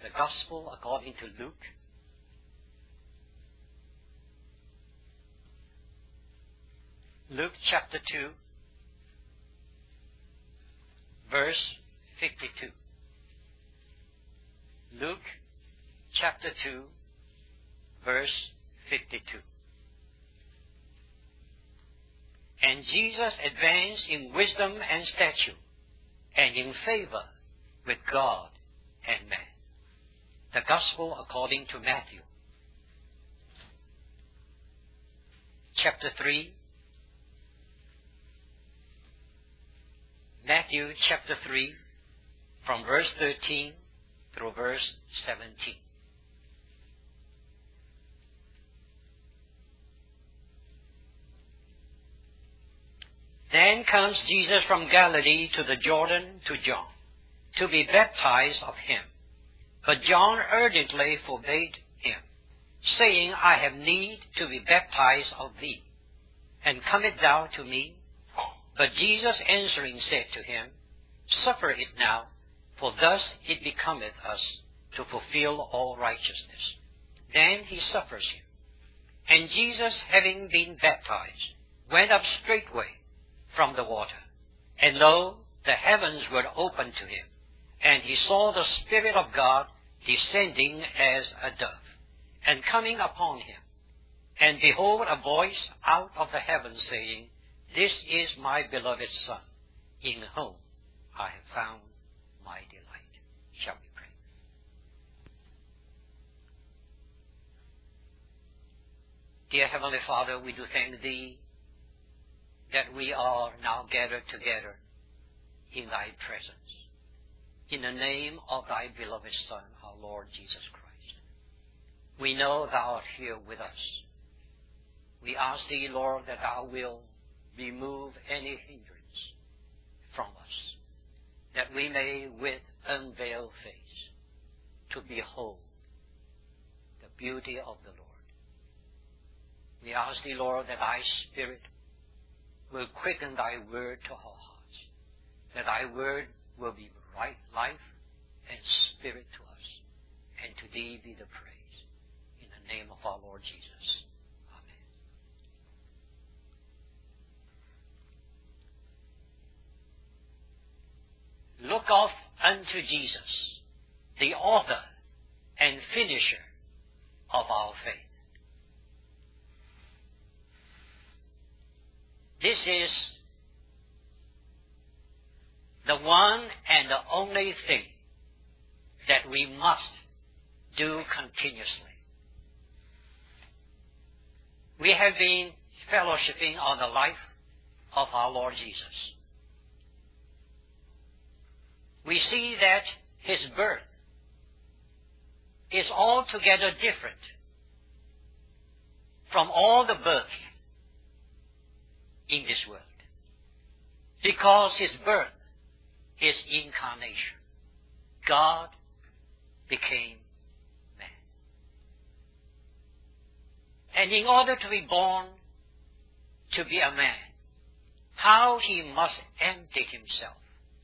the Gospel according to Luke. Luke chapter 2, verse 52. Luke chapter 2, verse 52. And Jesus advanced in wisdom and stature, and in favor with God and man. The Gospel according to Matthew. Chapter 3. Matthew chapter 3, from verse 13 through verse 17. Then comes Jesus from Galilee to the Jordan to John, to be baptized of him. But John urgently forbade him, saying, I have need to be baptized of thee, and comest thou to me? But Jesus answering said to him, Suffer it now, for thus it becometh us to fulfill all righteousness. Then he suffers him. And Jesus, having been baptized, went up straightway from the water. And lo, the heavens were opened to him, and he saw the Spirit of God descending as a dove, and coming upon him. And behold, a voice out of the heavens saying, This is my beloved Son, in whom I have found my delight. Shall we pray? Dear Heavenly Father, we do thank Thee that we are now gathered together in Thy presence, in the name of Thy beloved Son, our Lord Jesus Christ. We know Thou art here with us. We ask Thee, Lord, that Thou will remove any hindrance from us, that we may with unveiled face to behold the beauty of the Lord. We ask Thee, Lord, that Thy Spirit will quicken Thy word to our hearts, that Thy word will be right life and spirit to us, and to Thee be the praise. In the name of our Lord Jesus. Look off unto Jesus, the author and finisher of our faith. This is the one and the only thing that we must do continuously. We have been fellowshipping on the life of our Lord Jesus. We see that his birth is altogether different from all the births in this world, because his birth is incarnation. God became man. And in order to be born, to be a man, how he must empty himself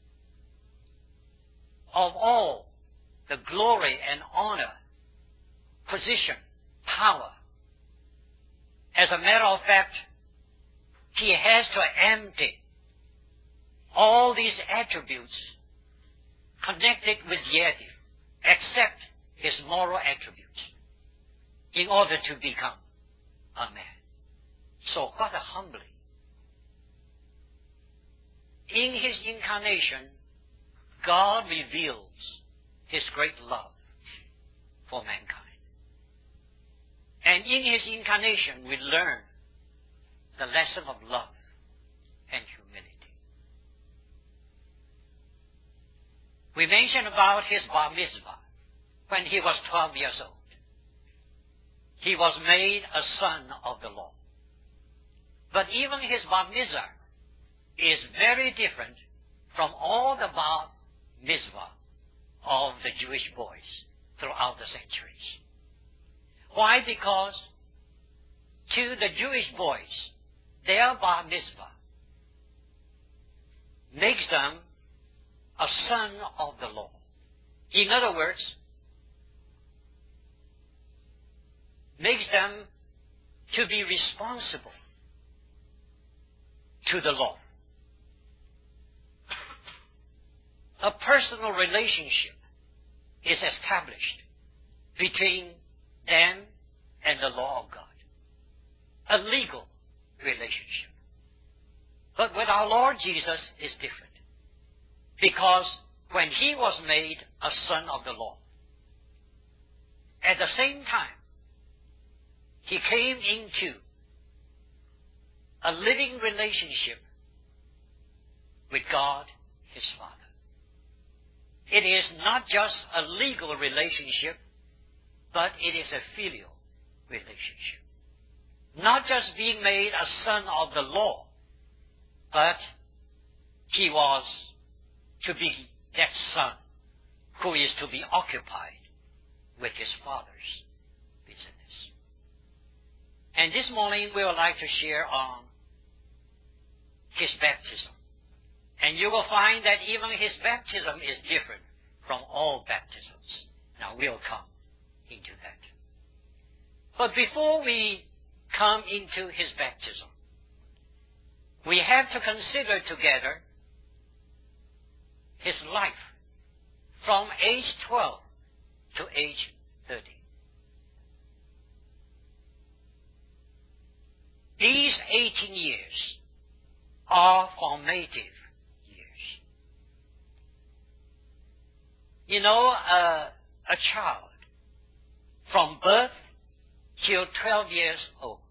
of all the glory and honor, position, power. As a matter of fact, he has to empty all these attributes connected with deity, except his moral attributes, in order to become a man. So what a humbling. In his incarnation, God reveals his great love for mankind. And in his incarnation, we learn the lesson of love and humility. We mentioned about his bar mitzvah when he was 12 years old. He was made a son of the law. But even his bar mitzvah is very different from all the bar mitzvah of the Jewish boys throughout the centuries. Why? Because to the Jewish boys, their bar mitzvah makes them a son of the law. In other words, makes them to be responsible to the Lord. A personal relationship is established between them and the law of God. A legal relationship. But with our Lord Jesus is different. Because when he was made a son of the law, at the same time, he came into a living relationship with God, his Father. It is not just a legal relationship, but it is a filial relationship. Not just being made a son of the law, but he was to be that son who is to be occupied with his Father's business. And this morning we would like to share on his baptism. And you will find that even his baptism is different from all baptisms. Now we'll come into that. But before we come into his baptism, we have to consider together his life from age 12 to age 30. These 18 years are formative years. You know, a child from birth till 12 years old,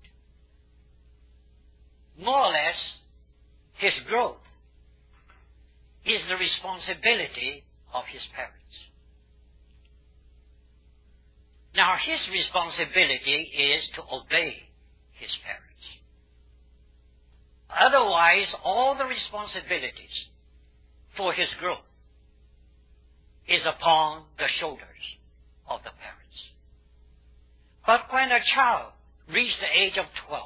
more or less, his growth is the responsibility of his parents. Now, his responsibility is to obey his parents. Otherwise, all the responsibilities for his growth is upon the shoulders of the parents. But when a child reaches the age of 12,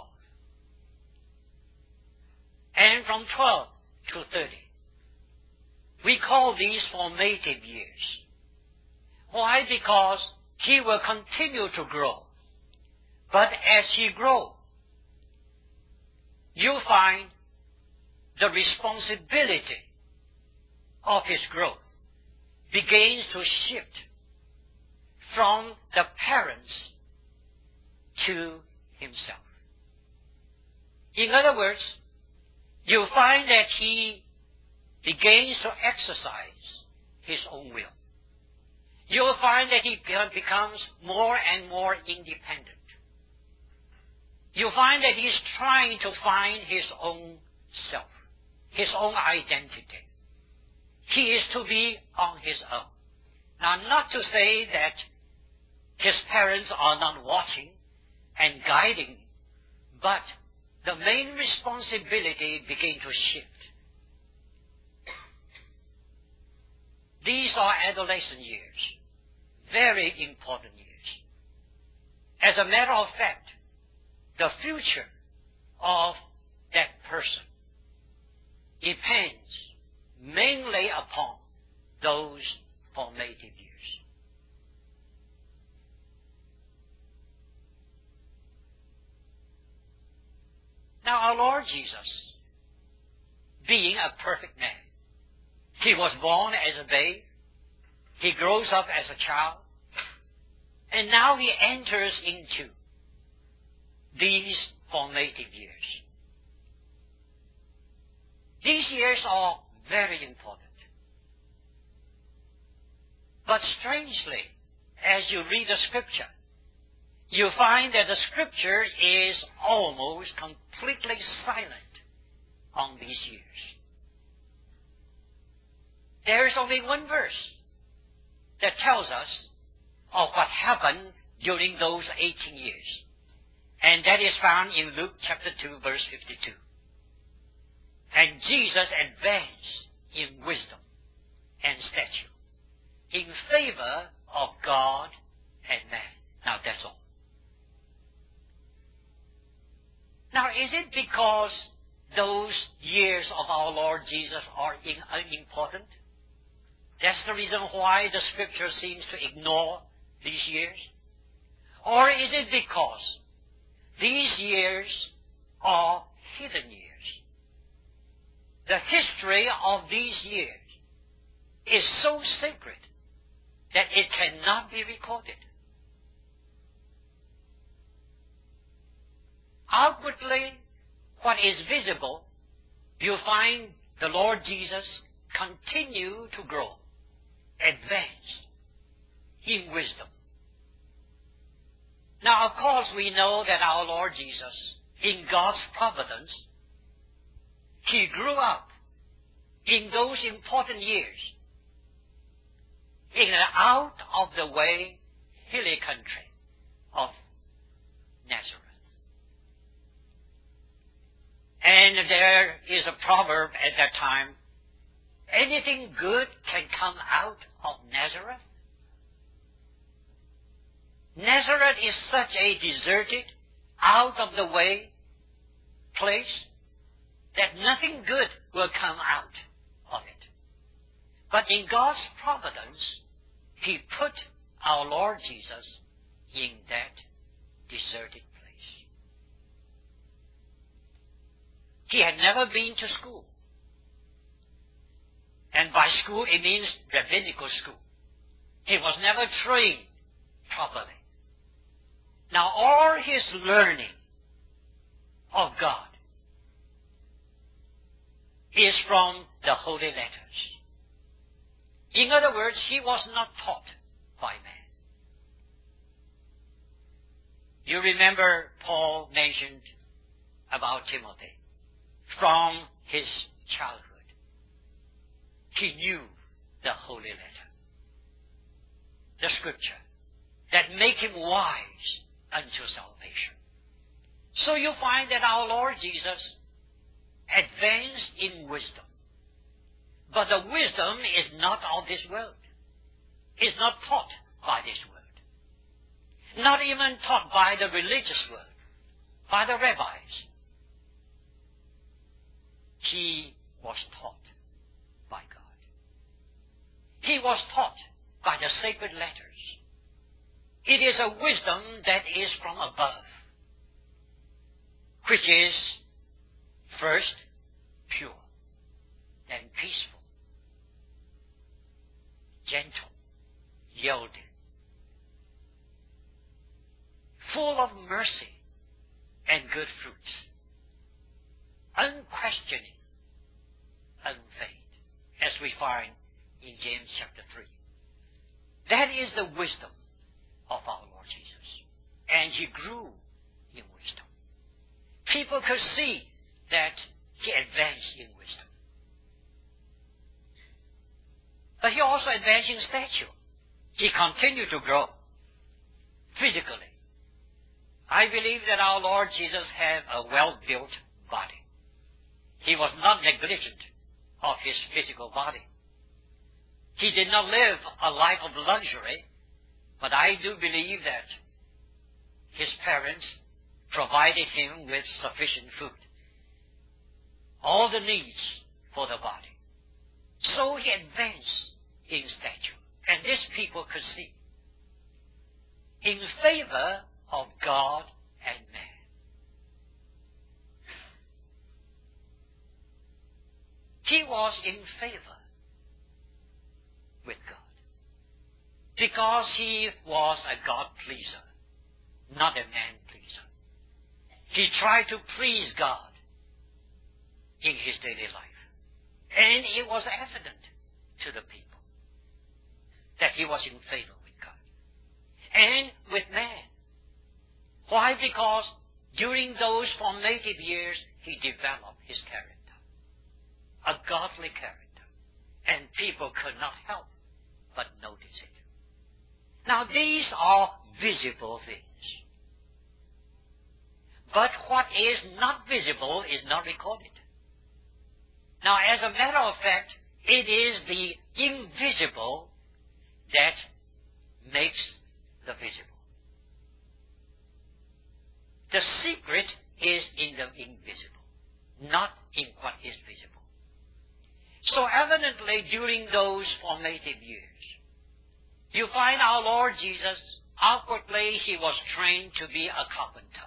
and from 12 to 30, we call these formative years. Why? Because he will continue to grow. But as he grows, you find the responsibility of his growth begins to shift from the parents to himself. In other words, you find that he begins to exercise his own will. You'll find that he becomes more and more independent. You find that he's trying to find his own self, his own identity. He is to be on his own. Now, not to say that his parents are not watching and guiding, but the main responsibility begins to shift. These are adolescent years, very important years. As a matter of fact, the future of that person depends mainly upon those formative years. Now, our Lord Jesus, being a perfect man, he was born as a babe, he grows up as a child, and now he enters into these formative years. These years are very important. But strangely, as you read the Scripture, you find that the Scripture is almost completely silent on these years. There is only one verse that tells us of what happened during those 18 years. And that is found in Luke chapter 2, verse 52. And Jesus advanced in wisdom and stature, in favor of God and man. Now, that's all. Now, is it because those years of our Lord Jesus are unimportant? That's the reason why the Scripture seems to ignore these years? Or is it because these years are hidden years? The history of these years is so sacred that it cannot be recorded. Outwardly, what is visible, you find the Lord Jesus continue to grow, advance in wisdom. Now, of course, we know that our Lord Jesus, in God's providence, He grew up in those important years in an out-of-the-way hilly country of Nazareth. And there is a proverb at that time, anything good can come out of Nazareth. Nazareth is such a deserted, out-of-the-way place that nothing good will come out of it. But in God's providence, He put our Lord Jesus in that deserted place. He had never been to school. And by school, it means rabbinical school. He was never trained properly. Now, all his learning of God is from the Holy Letters. In other words, he was not taught by man. You remember Paul mentioned about Timothy. From his childhood, he knew the Holy Letter, the Scripture, that make him wise unto salvation. So you find that our Lord Jesus advanced in wisdom. But the wisdom is not of this world. It's not taught by this world. Not even taught by the religious world, by the rabbis. He was taught by God. He was taught by the sacred letters. It is a wisdom that is from above, which is first pure, then peaceful, gentle, yielding, full of mercy and good fruits, unquestioning, unfeigned, as we find in James chapter 3. That is the wisdom of our Lord Jesus. And he grew in wisdom. People could see that he advanced in wisdom. But he also advanced in stature. He continued to grow physically. I believe that our Lord Jesus had a well-built body. He was not negligent of his physical body. He did not live a life of luxury, but I do believe that his parents provided him with sufficient food, all the needs for the body. So he advanced in stature, and this people could see, in favor of God and man. He was in favor with God because he was a God-pleaser, not a man-pleaser. He tried to please God in his daily life, and it was evident to the people that he was in favor with God and with man. Why? Because during those formative years, he developed his character, a godly character, and people could not help but notice it. Now, these are visible things. But what is not visible is not recorded. Now, as a matter of fact, it is the invisible that makes the visible. The secret is in the invisible, not in what is visible. So evidently, during those formative years, you find our Lord Jesus Outwardly, he was trained to be a carpenter.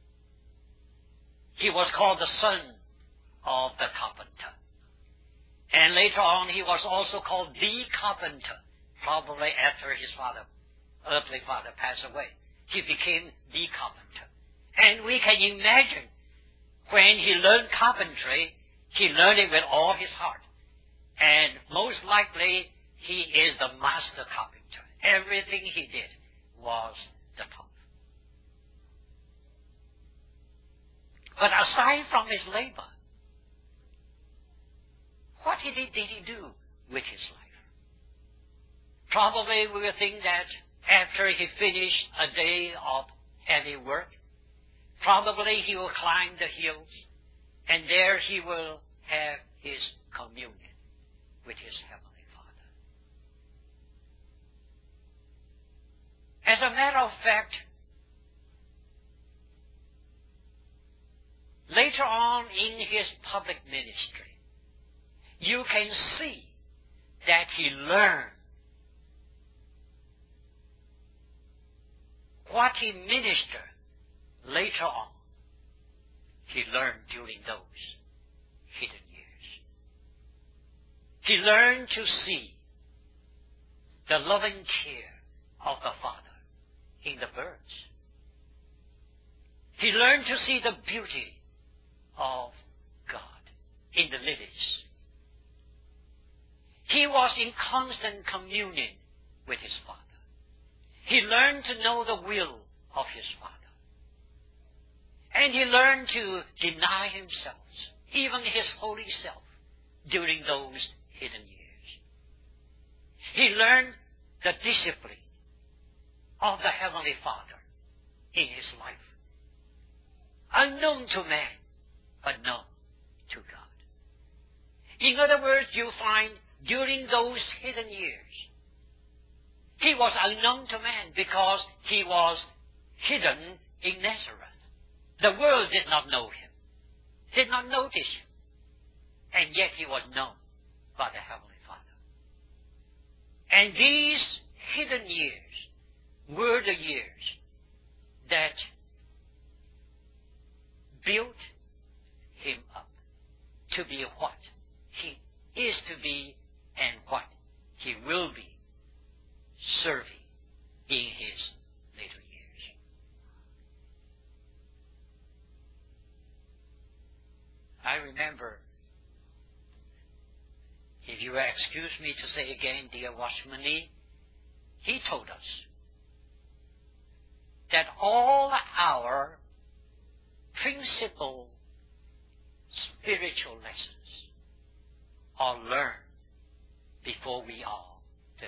He was called the son of the carpenter. And later on, he was also called the carpenter, probably after his earthly father passed away. He became the carpenter. And we can imagine when he learned carpentry, he learned it with all his heart. And most likely, he is the master carpenter. Everything he did was the top. But aside from his labor, what did he do with his life? Probably we will think that after he finished a day of heavy work, probably he will climb the hills, and there he will have his communion with his Heavenly Father. As a matter of fact, later on in his public ministry, you can see that he learned what he ministered later on. He learned during those hidden years. He learned to see the loving care of the Father in the birds. He learned to see the beauty of God in the lilies. He was in constant communion with his Father. He learned to know the will of his Father. And he learned to deny himself, even his holy self, during those hidden years. He learned the discipline of the Heavenly Father in his life, unknown to man, but known to God. In other words, you find during those hidden years, he was unknown to man because he was hidden in Nazareth. The world did not know him, did not notice him, and yet he was known by the Heavenly Father. And these hidden years were the years that built him up to be what he is to be and what he will be, serving in his later years. I remember, if you will excuse me to say again, dear Watchman Nee, he told us that all our principal spiritual lessons are learned before we are 30.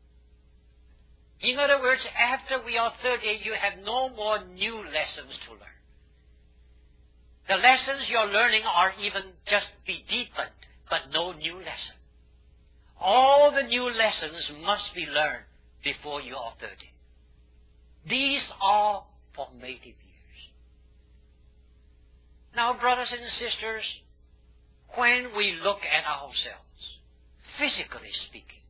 In other words, after we are 30, you have no more new lessons to learn. The lessons you're learning are even just be deepened, but no new lesson. All the new lessons must be learned before you are 30. These are formative years. Now, brothers and sisters, when we look at ourselves, physically speaking,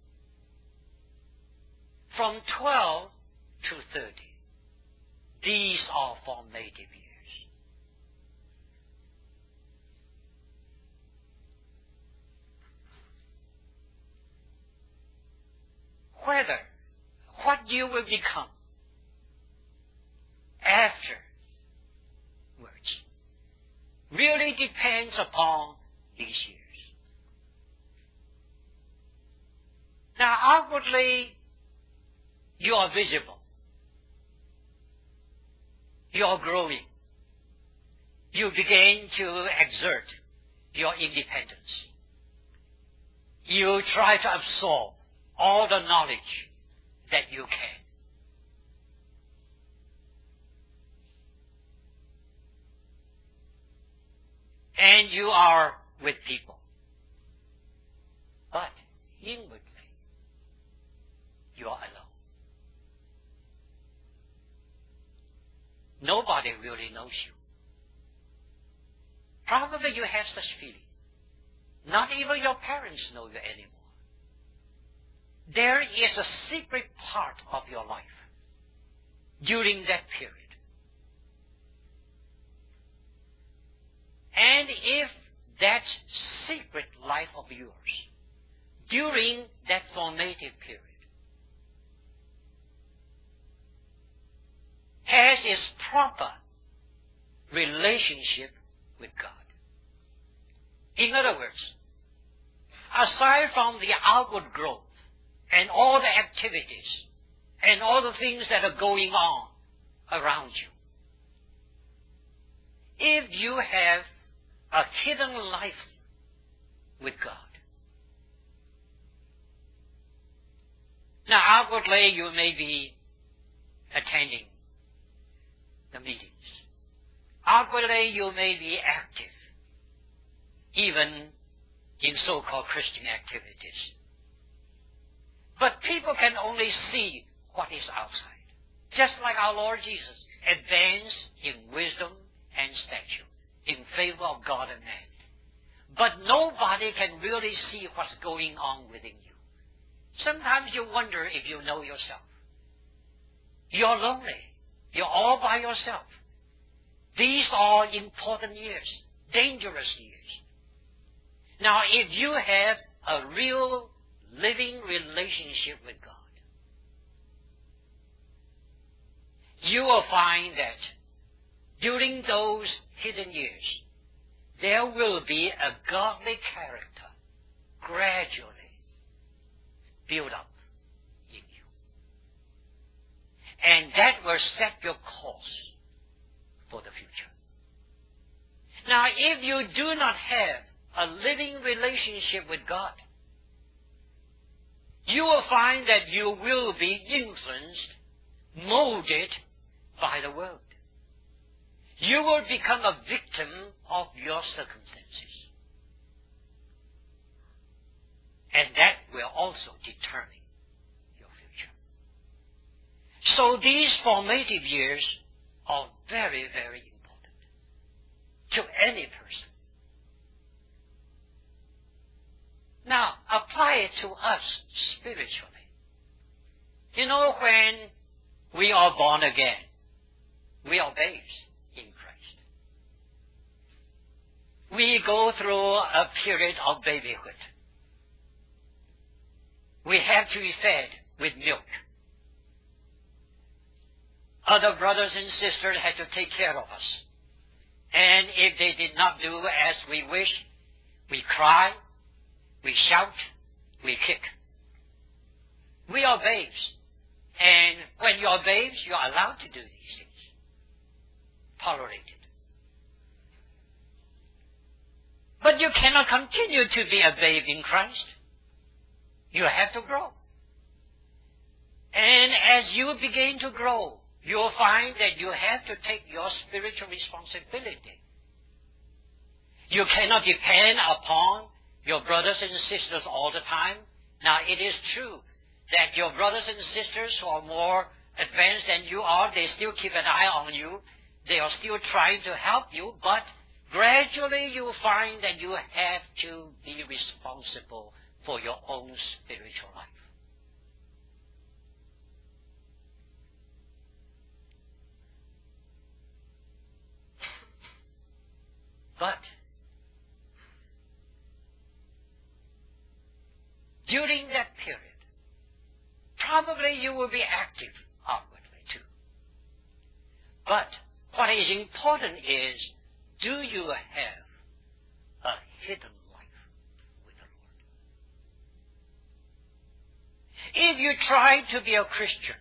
from 12 to 30, these are formative years. What you will become afterwards really depends upon these years. Now, outwardly, you are visible. You are growing. You begin to exert your independence. You try to absorb all the knowledge that you can. And you are with people. But inwardly, you are alone. Nobody really knows you. Probably you have such feeling. Not even your parents know you anymore. There is a secret part of your life during that period. And if that secret life of yours during that formative period has its proper relationship with God. In other words, aside from the outward growth and all the activities and all the things that are going on around you, if you have a hidden life with God. Now, outwardly, you may be attending the meetings. Outwardly, you may be active, even in so-called Christian activities. But people can only see what is outside. Just like our Lord Jesus advanced in wisdom and stature, in favor of God and man. But nobody can really see what's going on within you. Sometimes you wonder if you know yourself. You're lonely. You're all by yourself. These are important years, dangerous years. Now, if you have a real living relationship with God, you will find that during those hidden years, there will be a godly character gradually built up in you. And that will set your course for the future. Now, if you do not have a living relationship with God, you will find that you will be influenced, molded by the world. You will become a victim of your circumstances. And that will also determine your future. So these formative years are very, very important to any person. Now, apply it to us spiritually. You know, when we are born again, we are babes in Christ. We go through a period of babyhood. We have to be fed with milk. Other brothers and sisters had to take care of us. And if they did not do as we wish, we cry, we shout, we kick. We are babes. And when you are babes, you are allowed to do these things. Tolerated. But you cannot continue to be a babe in Christ. You have to grow. And as you begin to grow, you'll find that you have to take your spiritual responsibility. You cannot depend upon your brothers and sisters all the time. Now, it is true that your brothers and sisters who are more advanced than you are, they still keep an eye on you. They are still trying to help you, but gradually you find that you have to be responsible for your own spiritual life. But during that period, probably you will be active outwardly too. But what is important is, do you have a hidden life with the Lord? If you try to be a Christian,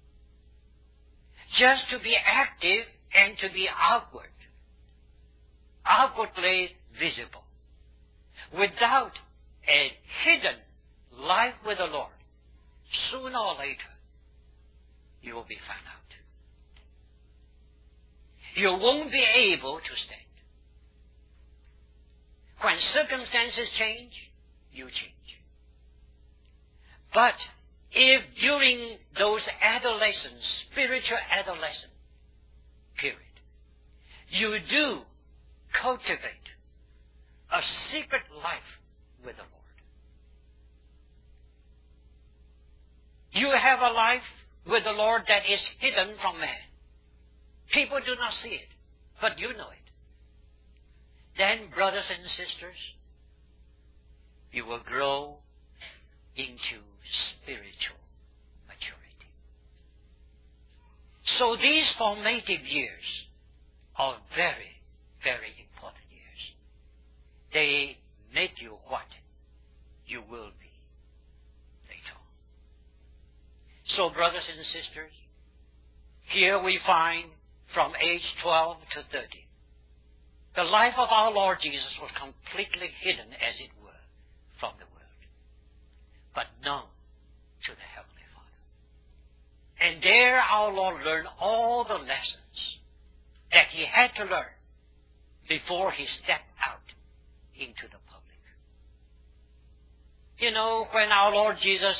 just to be active and to be outwardly visible, without a hidden life with the Lord, sooner or later, you will be found out. You won't be able to stand. When circumstances change, you change. But if during those spiritual adolescent period, you do cultivate a secret life with the Lord, you have a life with the Lord that is hidden from man. People do not see it, but you know it. Then, brothers and sisters, you will grow into spiritual maturity. So these formative years are very, very important years. They make you what you will be later on. So, brothers and sisters, here we find from age 12 to 30, the life of our Lord Jesus was completely hidden, as it were, from the world, but known to the Heavenly Father. And there our Lord learned all the lessons that he had to learn before he stepped out into the public. You know, when our Lord Jesus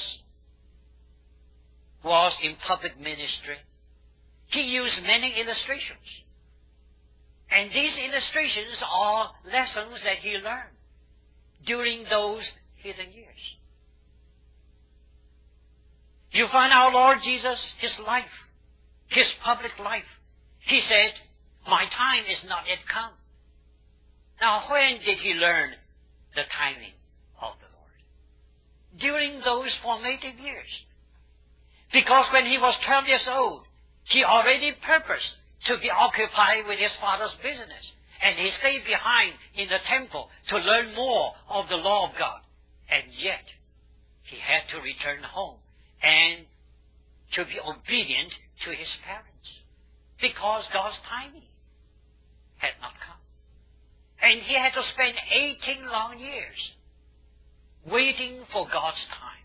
was in public ministry, he used many illustrations. And these illustrations are lessons that he learned during those hidden years. You find our Lord Jesus, his life, his public life. He said, "My time is not yet come." Now, when did he learn the timing of the Lord? During those formative years. Because when he was 12 years old, he already purposed to be occupied with his father's business. And he stayed behind in the temple to learn more of the law of God. And yet, he had to return home and to be obedient to his parents. Because God's timing had not come. And he had to spend 18 long years waiting for God's time.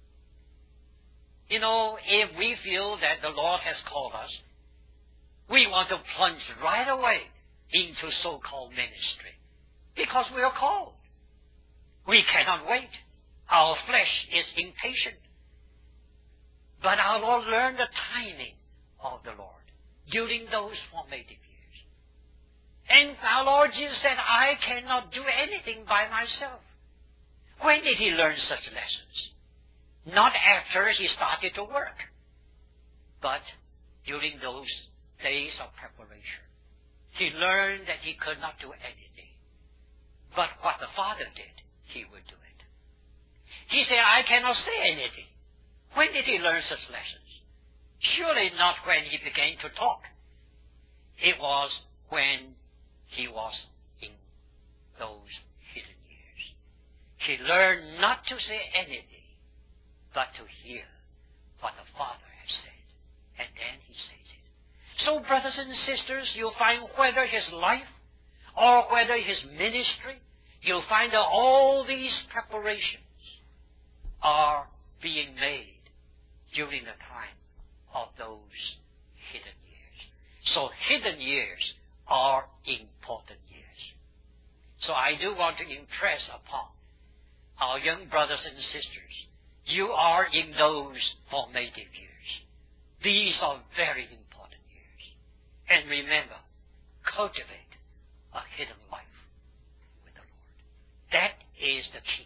You know, if we feel that the Lord has called us, we want to plunge right away into so-called ministry because we are called. We cannot wait. Our flesh is impatient. But our Lord learned the timing of the Lord during those formative years. And our Lord Jesus said, "I cannot do anything by myself." When did he learn such lessons? Not after he started to work, but during those days of preparation. He learned that he could not do anything, but what the Father did, he would do it. He said, "I cannot say anything." When did he learn such lessons? Surely not when he began to talk. It was when he was in those hidden years. He learned not to say anything, but to hear what the Father has said. And then he says it. So, brothers and sisters, you'll find whether his life or whether his ministry, you'll find that all these preparations are being made during the time of those hidden years. So hidden years are important years. So I do want to impress upon our young brothers and sisters, you are in those formative years. These are very important years. And remember, cultivate a hidden life with the Lord. That is the key.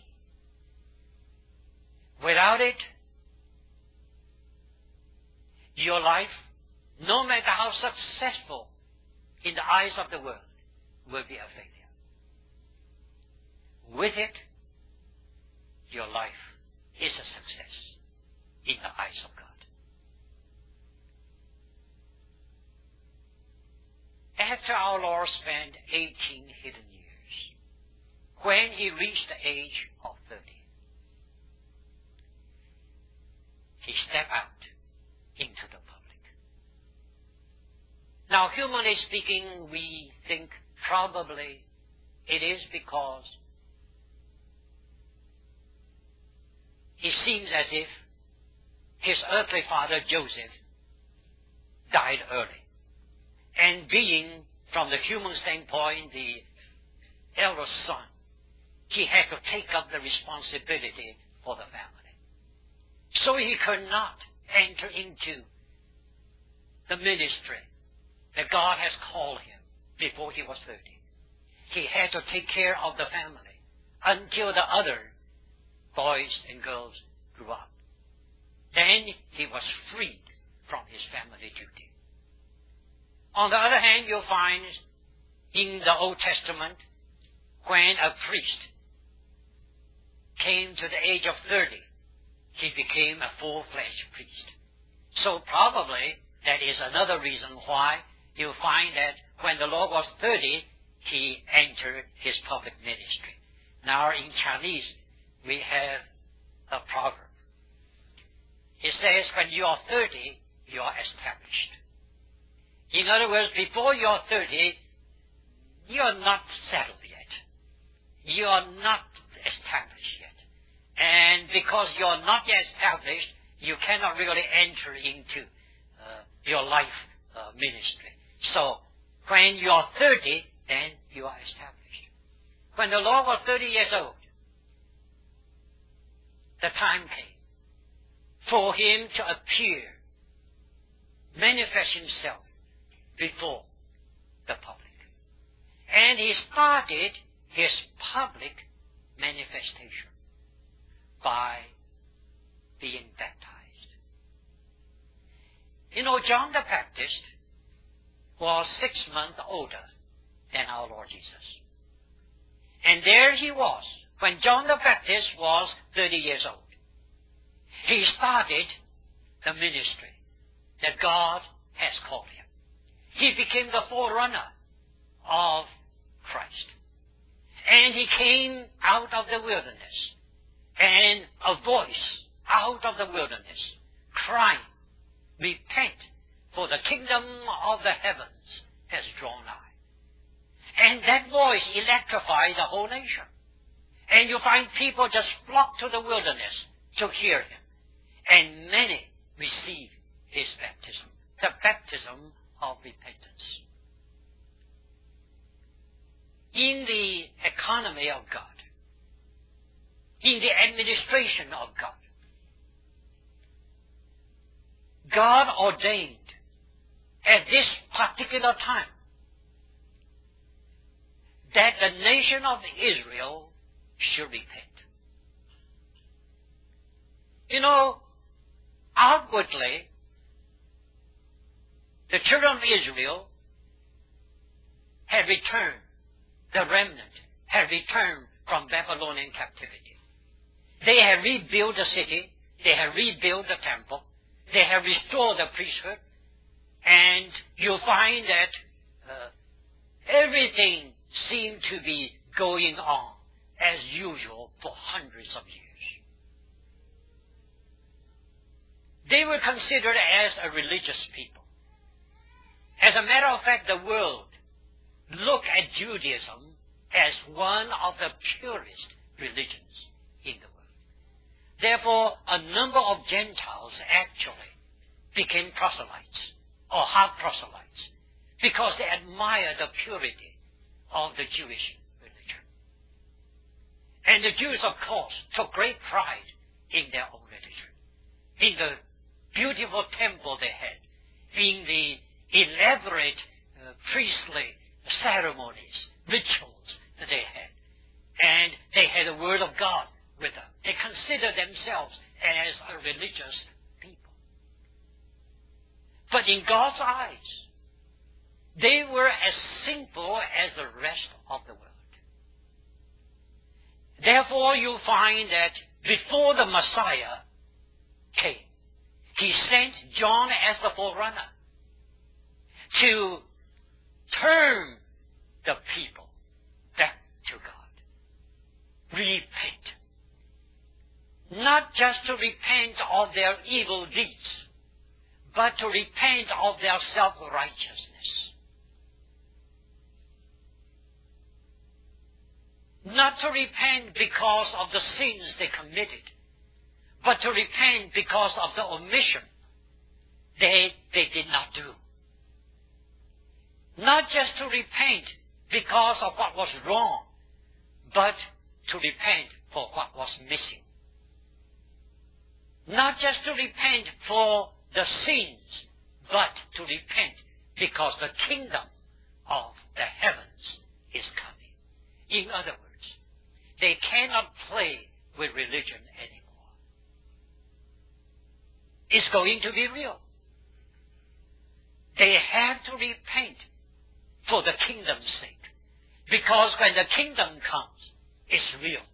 Without it, your life, no matter how successful in the eyes of the world, will be a failure. With it, your life is a success in the eyes of God. After our Lord spent 18 hidden years, when he reached the age of 30, he stepped out into the public. Now, humanly speaking, we think probably it is because it seems as if his earthly father, Joseph, died early. And being, from the human standpoint, the eldest son, he had to take up the responsibility for the family. So he could not enter into the ministry that God has called him before he was 30. He had to take care of the family until the other boys and girls grew up. Then he was freed On the other hand, you'll find in the Old Testament, when a priest came to the age of 30, he became a full-fledged priest. So probably that is another reason why you find that when the Lord was 30, he entered his public ministry. Now in Chinese, we have a proverb. It says, when you are 30, you are established. In other words, before you are 30, you are not settled yet. You are not established yet. And because you are not yet established, you cannot really enter into your life ministry. So, when you are 30, then you are established. When the Lord was 30 years old, the time came for him to appear, manifest himself before the public. And he started his public manifestation by being baptized. You know, John the Baptist was 6 months older than our Lord Jesus. And there he was, when John the Baptist was 30 years old. He started the ministry that God has called him. He became the forerunner of Christ. And he came out of the wilderness, and a voice out of the wilderness crying, repent, for the kingdom of the heavens has drawn nigh. And that voice electrified the whole nation. And you find people just flock to the wilderness to hear him. And many receive his baptism, the baptism of repentance. In the economy of God, in the administration of God, God ordained at this particular time that the nation of Israel should repent. You know, outwardly, the children of Israel had returned, the remnant had returned from Babylonian captivity. They had rebuilt the city, they had rebuilt the temple, they have restored the priesthood, and you'll find that everything seemed to be going on as usual for hundreds of years. They were considered as a religious people. As a matter of fact, the world looked at Judaism as one of the purest religions in the world. Therefore, a number of Gentiles actually became proselytes or half proselytes because they admired the purity of the Jewish religion. And the Jews, of course, took great pride in their own religion, in the beautiful temple they had, in the elaborate priestly ceremonies, rituals that they had. And they had the Word of God with them. They considered themselves as a religious people. But in God's eyes, they were as simple as the rest of the world. Therefore, you find that before the Messiah came, he sent John as the forerunner to turn the people back to God. Repent. Not just to repent of their evil deeds, but to repent of their self-righteousness. Not to repent because of the sins they committed, but to repent because of the omission they did not do. Not just to repent because of what was wrong, but to repent for what was missing. Not just to repent for the sins, but to repent because the kingdom of the heavens is coming. In other words, they cannot play with religion anymore. It's going to be real. They have to repent for the kingdom's sake. Because when the kingdom comes, it's real.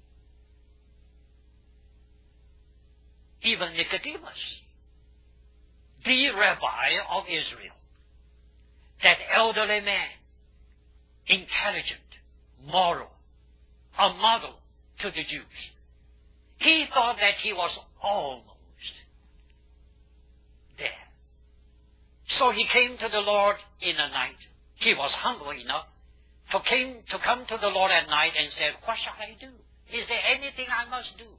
Even Nicodemus, the rabbi of Israel, that elderly man, intelligent, moral, a model to the Jews, he thought that he was almost there. So he came to the Lord in the night. He was humble enough to come to the Lord at night and said, "What shall I do? Is there anything I must do?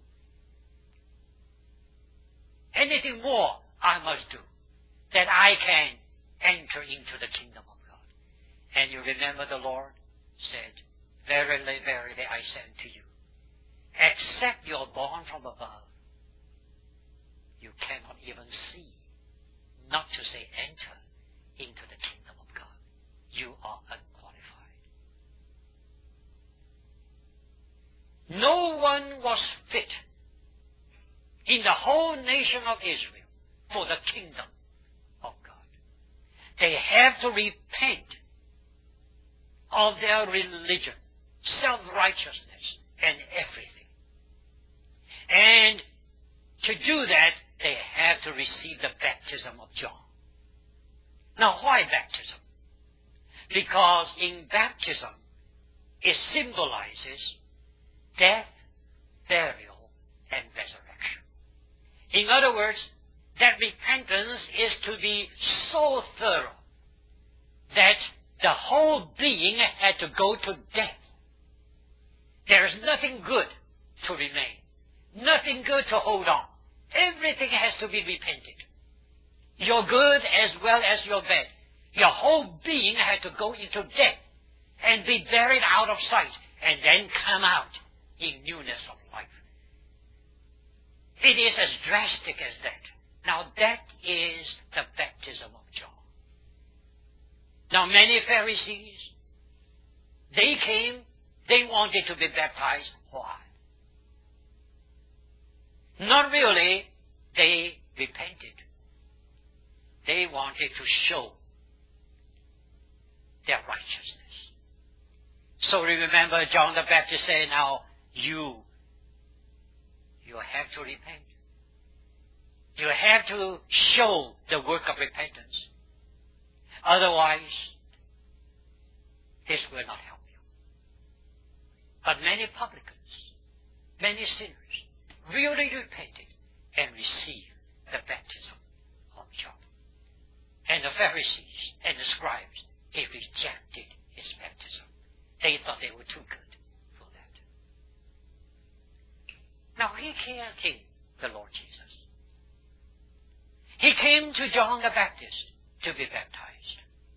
Anything more I must do that I can enter into the kingdom of God?" And you remember the Lord said, "Verily, verily, I say unto you, except you are born from above, you cannot even see, not to say enter, into the kingdom of God. You are unqualified." No one was fit in the whole nation of Israel for the kingdom of God. They have to repent of their religion, self-righteousness, and everything. And to do that, they have to receive the baptism of John. Now, why baptism? Because in baptism, it symbolizes death, burial, and resurrection. In other words, that repentance is to be so thorough that the whole being had to go to death. There is nothing good to remain, nothing good to hold on. Everything has to be repented. Your good as well as your bad. Your whole being had to go into death and be buried out of sight and then come out in newness of life. It is as drastic as that. Now that is the baptism of John. Now many Pharisees, they came, they wanted to be baptized. Why? Not really, they repented. They wanted to show their righteousness. So remember John the Baptist said, now you have to repent. You have to show the work of repentance. Otherwise, this will not help you. But many publicans, many sinners, really repented and received the baptism of John. And the Pharisees and the scribes, they rejected his baptism. They thought they were too good for that. Now here came the Lord Jesus. He came to John the Baptist to be baptized.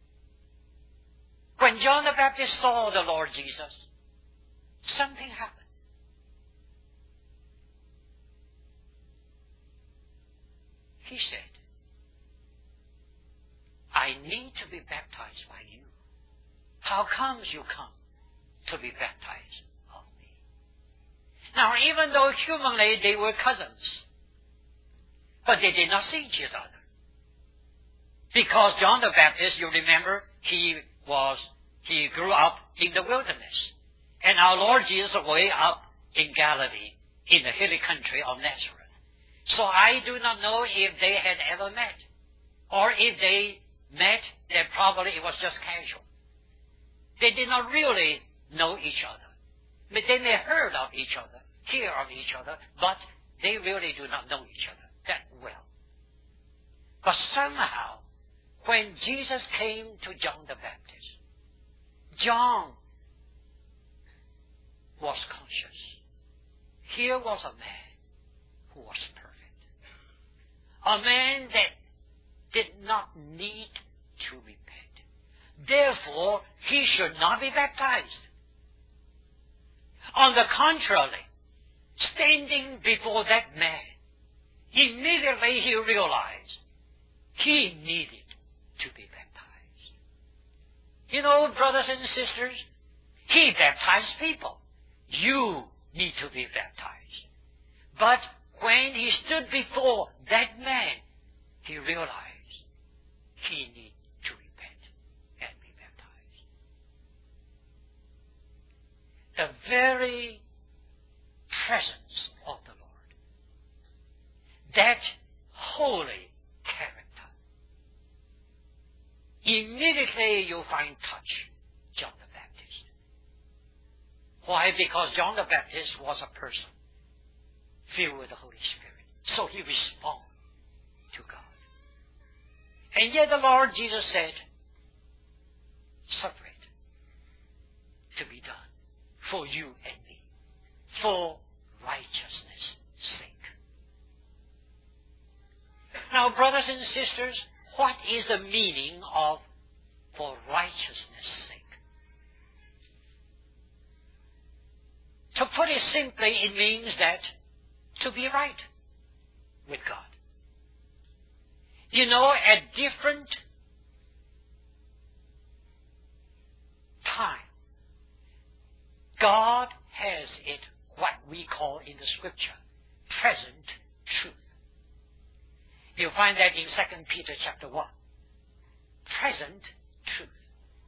When John the Baptist saw the Lord Jesus, something happened. He said, "I need to be baptized by you. How comes you come to be baptized of me?" Now, even though humanly they were cousins, but they did not see each other. Because John the Baptist, you remember, he grew up in the wilderness. And our Lord Jesus was way up in Galilee, in the hilly country of Nazareth. So I do not know if they had ever met. Or if they met, then probably it was just casual. They did not really know each other. But they may have heard of each other, hear of each other, but they really do not know each other that well. But somehow, when Jesus came to John the Baptist, John was conscious. Here was a man who was perfect. A man that did not need to repent. Therefore, he should not be baptized. On the contrary, standing before that man, immediately he realized he needed to be baptized. You know, brothers and sisters, he baptized people. You need to be baptized. But when he stood before that man, he realized he needed to repent and be baptized. the very presence of the Lord. That holy character. Immediately you find touch John the Baptist. Why? Because John the Baptist was a person filled with the Holy Spirit. So he responded to God. And yet the Lord Jesus said, separate to be done for you and me, for righteousness' sake. Now, brothers and sisters, what is the meaning of for righteousness' sake? To put it simply, it means that to be right with God. You know, at different time, God has it, what we call in the Scripture, present truth. You'll find that in 2 Peter chapter 1. Present truth.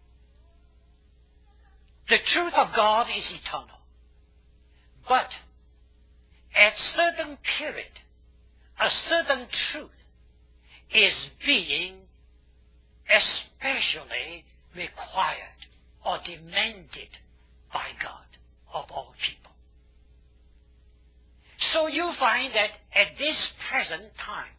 The truth of God is eternal. But at certain period, a certain truth is being especially required or demanded by God of all people. So you find that at this present time,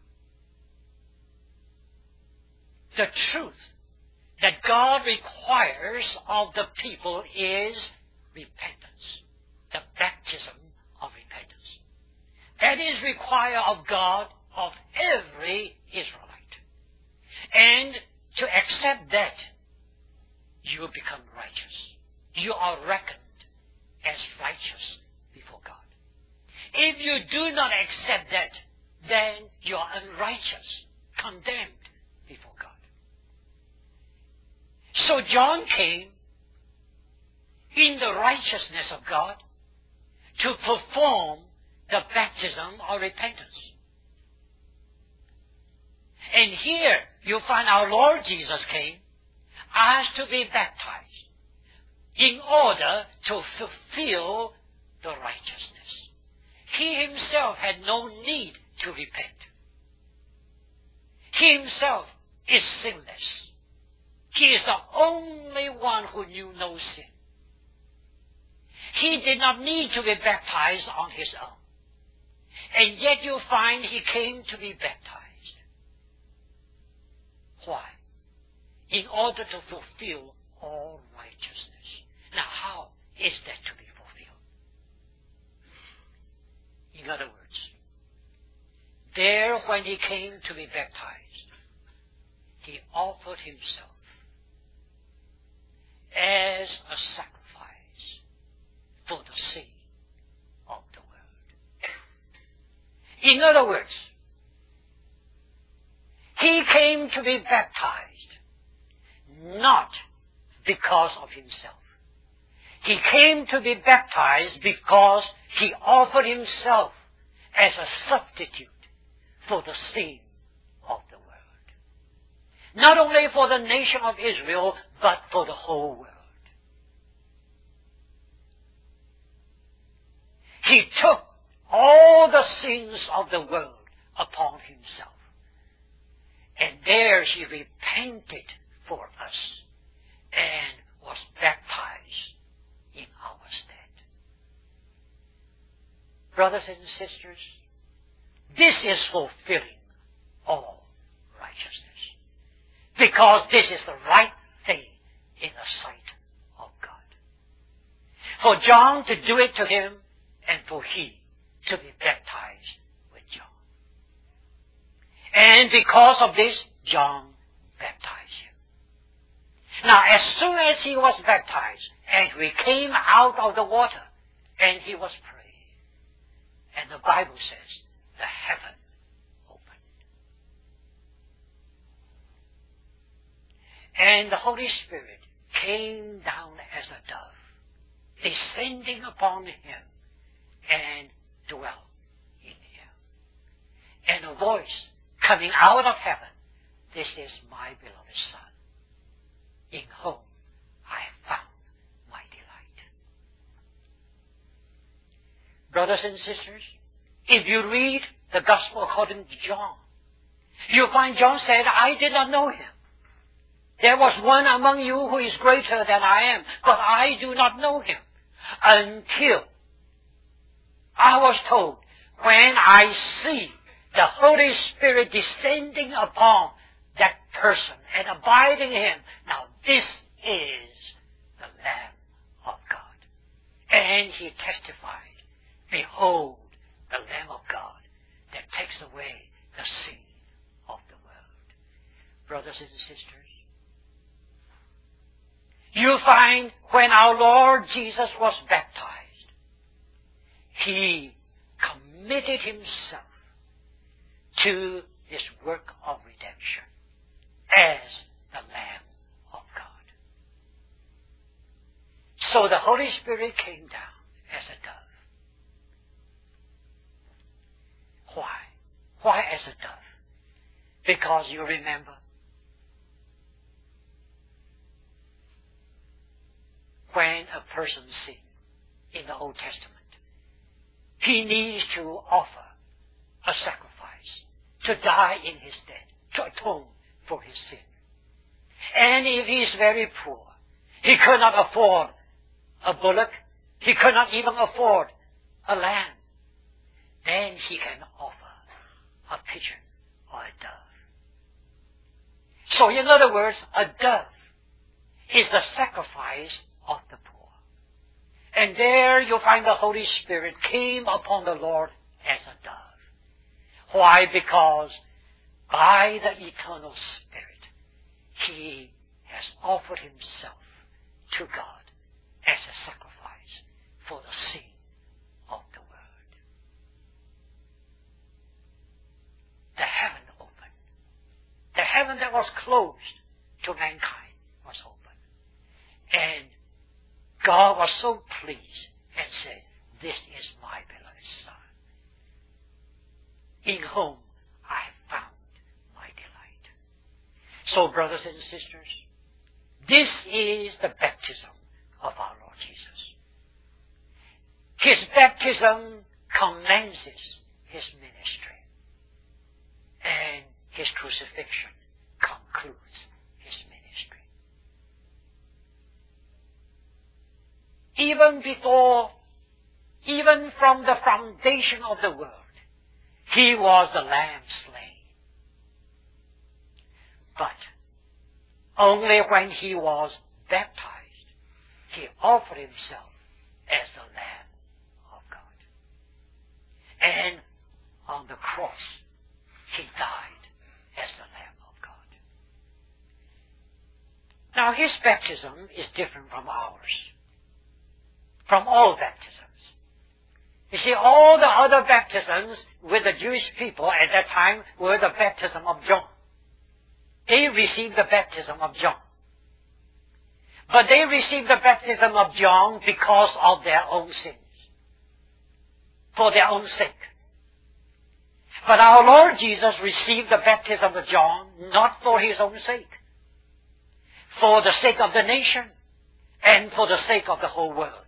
the truth that God requires of the people is repentance, the baptism of repentance. That is required of God of every Israelite. And to accept that, you become righteous. You are reckoned as righteous before God. If you do not accept that, then you are unrighteous, condemned before God. So John came in the righteousness of God to perform the baptism of repentance. And here you find our Lord Jesus came asked to be baptized in order to fulfill the righteousness. He himself had no need to repent. He himself is sinless. He is the only one who knew no sin. He did not need to be baptized on his own. And yet you find he came to be baptized. Why? In order to fulfill all righteousness. Now, how is that to be fulfilled? In other words, there when he came to be baptized, he offered himself as a sacrifice for the sin of the world. In other words, he came to be baptized not because of himself. He came to be baptized because he offered himself as a substitute for the sin of the world. Not only for the nation of Israel, but for the whole world. He took all the sins of the world upon himself. And there he repented for us and was baptized in our stead. Brothers and sisters, this is fulfilling all righteousness. Because this is the right thing in the sight of God. For John to do it to him, and for he to be baptized with John. And because of this, John baptized him. Now, as soon as he was baptized, and we came out of the water, and he was praying, and the Bible says, the heaven opened. And the Holy Spirit came down as a dove, descending upon him, and dwelt in him. And a voice coming out of heaven, this is my beloved Son, in whom I have found my delight. Brothers and sisters, if you read the Gospel according to John, you'll find John said, I did not know him. There was one among you who is greater than I am, but I do not know him. Until I was told, when I see the Holy Spirit descending upon that person and abiding in him, now this is the Lamb of God. And he testified, behold, the Lamb of God that takes away the sin of the world. Brothers and sisters, you find when our Lord Jesus was baptized, he committed himself to this work of redemption as the Lamb of God. So the Holy Spirit came down as a dove. Why? Why as a dove? Because you remember, when a person sins in the Old Testament, he needs to offer a sacrifice, to die in his stead, to atone for his sin. And if he is very poor, he could not afford a bullock, he could not even afford a lamb, then he can offer a pigeon or a dove. So in other words, a dove is the sacrifice of the poor. And there you find the Holy Spirit came upon the Lord as a dove. Why? Because by the eternal Spirit, he has offered himself to God as a sacrifice for the sin of the world. The heaven opened. The heaven that was closed to mankind was open. And God was so pleased and said, this is my beloved Son, in whom I have found my delight. So, brothers and sisters, this is the baptism of our Lord Jesus. His baptism commences his ministry, and his crucifixion concludes his ministry. Even from the foundation of the world, he was the Lamb slain. But only when he was baptized, he offered himself as the Lamb of God. And on the cross, he died as the Lamb of God. Now, his baptism is different from ours, from all baptisms. You see, all the other baptisms with the Jewish people at that time were the baptism of John. They received the baptism of John. But they received the baptism of John because of their own sins, for their own sake. But our Lord Jesus received the baptism of John not for his own sake, for the sake of the nation and for the sake of the whole world.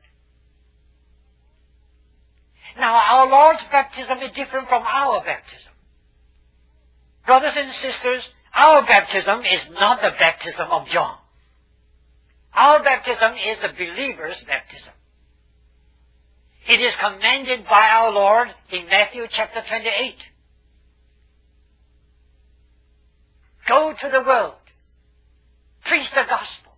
Now, our Lord's baptism is different from our baptism. Brothers and sisters, our baptism is not the baptism of John. Our baptism is the believer's baptism. It is commanded by our Lord in Matthew chapter 28. Go to the world, preach the gospel,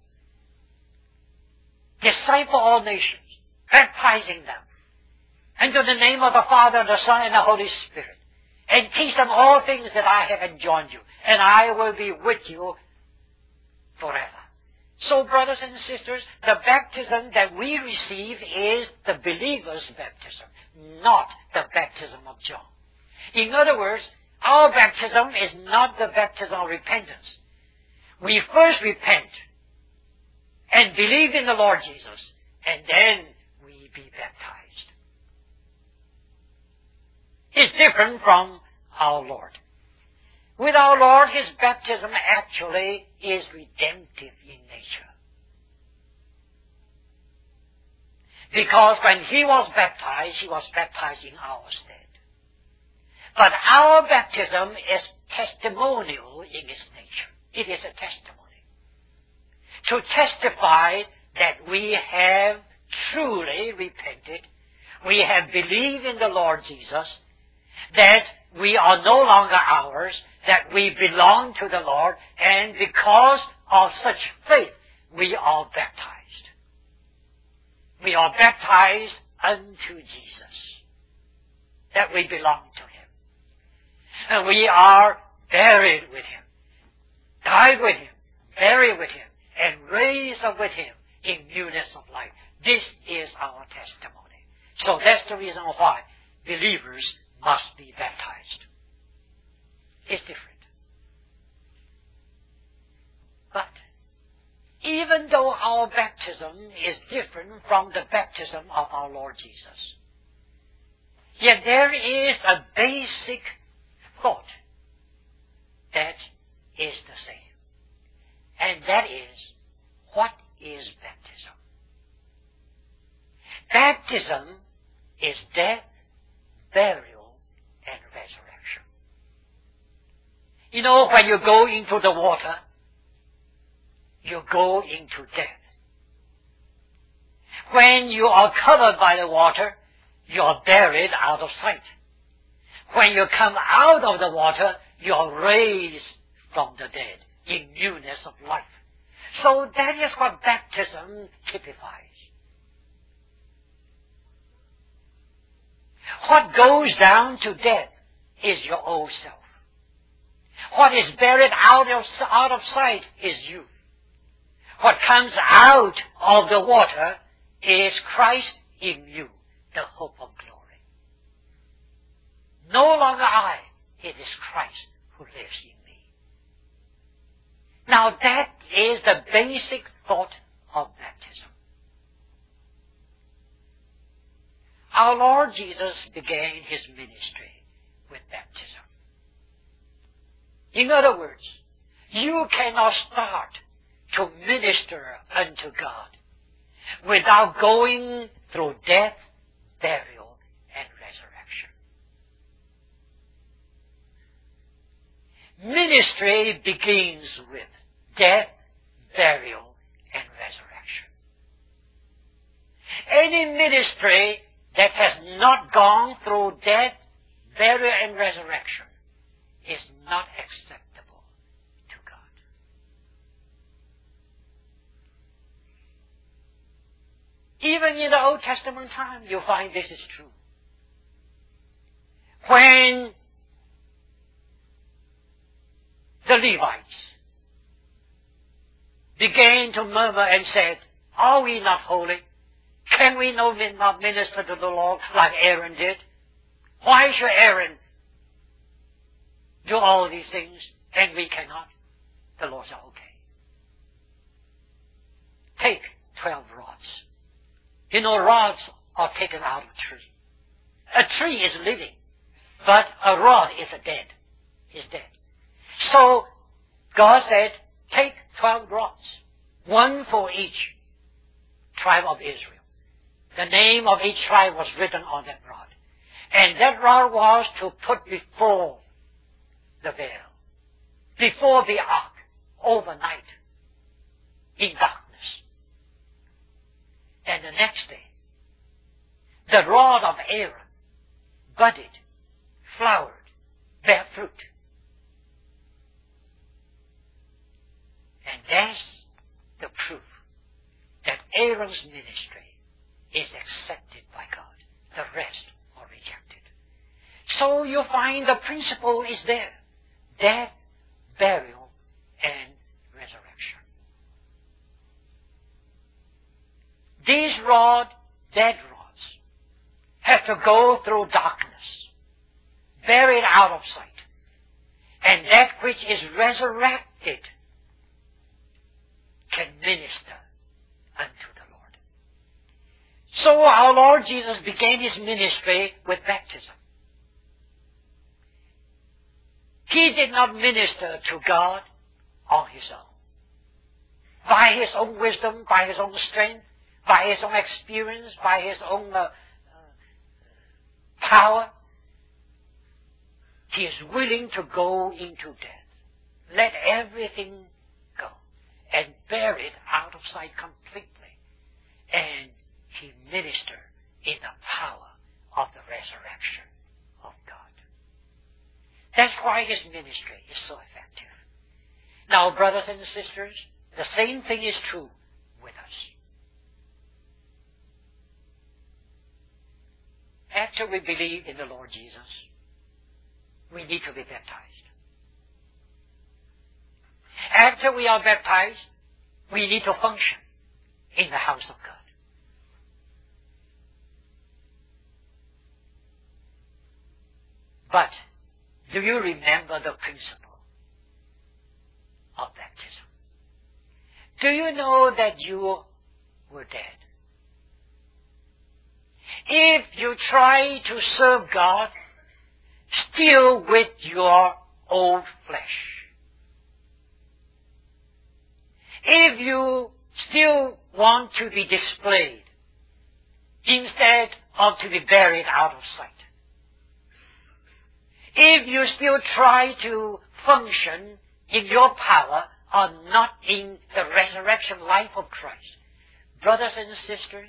disciple all nations, baptizing them, and to the name of the Father, the Son, and the Holy Spirit, and teach them all things that I have enjoined you, and I will be with you forever. So, brothers and sisters, the baptism that we receive is the believer's baptism, not the baptism of John. In other words, our baptism is not the baptism of repentance. We first repent and believe in the Lord Jesus, and then we be baptized. It's different from our Lord. With our Lord, his baptism actually is redemptive in nature. Because when he was baptized in our stead. But our baptism is testimonial in its nature. It is a testimony. To testify that we have truly repented, we have believed in the Lord Jesus, that we are no longer ours, that we belong to the Lord, and because of such faith, we are baptized. We are baptized unto Jesus, that we belong to Him. And we are buried with Him, died with Him, buried with Him, and raised up with Him in newness of life. This is our testimony. So that's the reason why believers must be baptized. It's different. But even though our baptism is different from the baptism of our Lord Jesus, yet there is a basic thought that is the same. And that is, what is baptism? Baptism is death, burial, and resurrection. You know, when you go into the water, you go into death. When you are covered by the water, you are buried out of sight. When you come out of the water, you are raised from the dead in newness of life. So that is what baptism typifies. What goes down to death is your old self. What is buried out of sight is you. What comes out of the water is Christ in you, the hope of glory. No longer I, it is Christ who lives in me. Now that is the basic thought of baptism. Our Lord Jesus began His ministry with baptism. In other words, you cannot start to minister unto God without going through death, burial, and resurrection. Ministry begins with death, burial, and resurrection. Any ministry that has not gone through death, burial, and resurrection is not acceptable to God. Even in the Old Testament time, you find this is true. When the Levites began to murmur and said, "Are we not holy? Can we not minister to the Lord like Aaron did? Why should Aaron do all these things and we cannot?" The Lord said, "Okay. Take 12 rods. You know, rods are taken out of a tree. A tree is living, but a rod is dead. Is dead. So God said, take 12 rods, one for each tribe of Israel. The name of each tribe was written on that rod. And that rod was to put before the veil, before the ark, overnight, in darkness. And the next day, the rod of Aaron budded, flowered, bare fruit. And that's the proof that Aaron's ministry is accepted by God. The rest are rejected. So you find the principle is there. Death, burial, and resurrection. These dead rods, have to go through darkness, buried out of sight. And that which is resurrected can minister unto the Lord. So our Lord Jesus began His ministry with baptism. He did not minister to God on His own, by His own wisdom, by His own strength, by his own experience, by his own power. He is willing to go into death. Let everything go and bear it out of sight completely. And he ministered in the power of the resurrection of God. That's why his ministry is so effective. Now, brothers and sisters, the same thing is true with us. After we believe in the Lord Jesus, we need to be baptized. After we are baptized, we need to function in the house of God. But do you remember the principle of baptism? Do you know that you were dead? If you try to serve God still with your old flesh, if you still want to be displayed instead of to be buried out of sight, if you still try to function in your power or not in the resurrection life of Christ, brothers and sisters,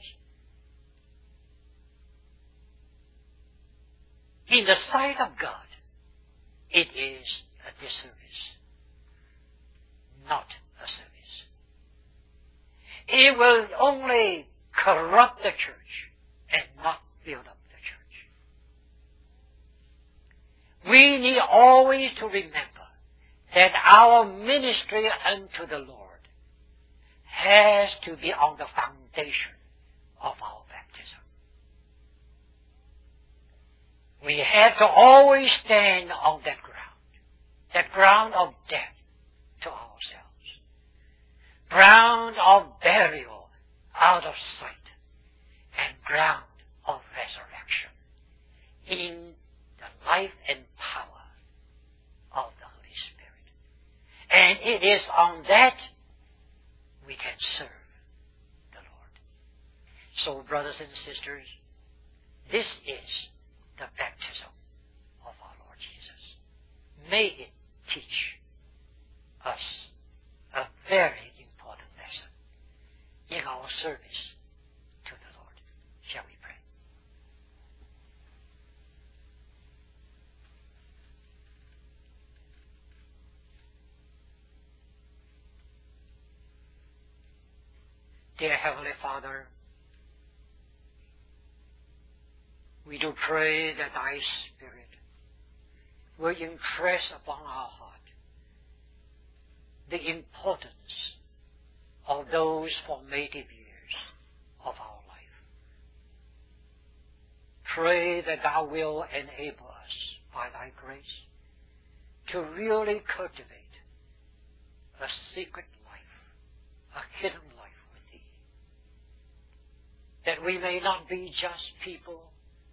in the sight of God, it is a disservice, not a service. It will only corrupt the church and not build up the church. We need always to remember that our ministry unto the Lord has to be on the foundation of our baptism. We have to always stand on that ground of death to ourselves, ground of burial out of sight, and ground of resurrection in the life and power of the Holy Spirit. And it is on that we can serve the Lord. So, brothers and sisters, this is the baptism of our Lord Jesus. May it teach us a very important lesson in our service to the Lord. Shall we pray? Dear Heavenly Father, we do pray that Thy Spirit will impress upon our heart the importance of those formative years of our life. Pray that Thou will enable us by Thy grace to really cultivate a secret life, a hidden life with Thee. That we may not be just people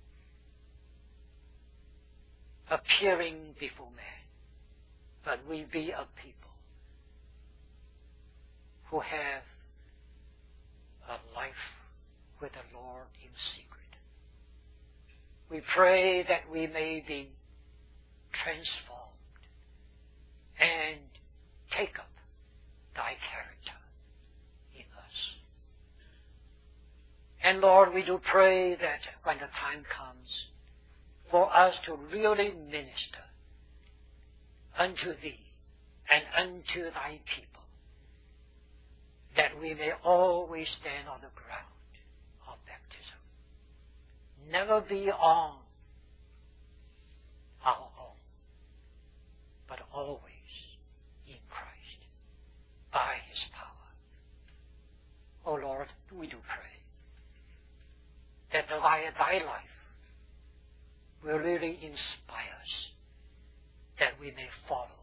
appearing before man, but we be a people who have a life with the Lord in secret. We pray that we may be transformed and take up Thy character in us. And Lord, we do pray that when the time comes for us to really minister unto Thee and unto Thy people, that we may always stand on the ground of baptism. Never be on our own, but always in Christ, by His power. Oh Lord, we do pray that Thy life will really inspire us, that we may follow